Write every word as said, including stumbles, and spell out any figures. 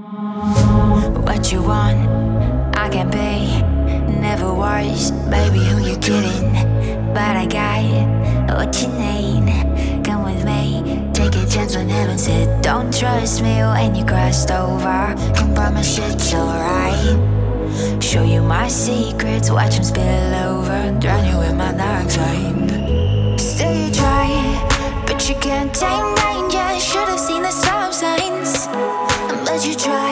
What you want, I can be. Never was, baby, who you kidding? But I got what you need. Come with me, take a chance when heaven said don't trust me when you crossed over. Can promise it's alright. Show you my secrets, watch them spill over. Drown you in my dark side. Still you try, but you can't tame danger. Should've seen the stop signs, but you try.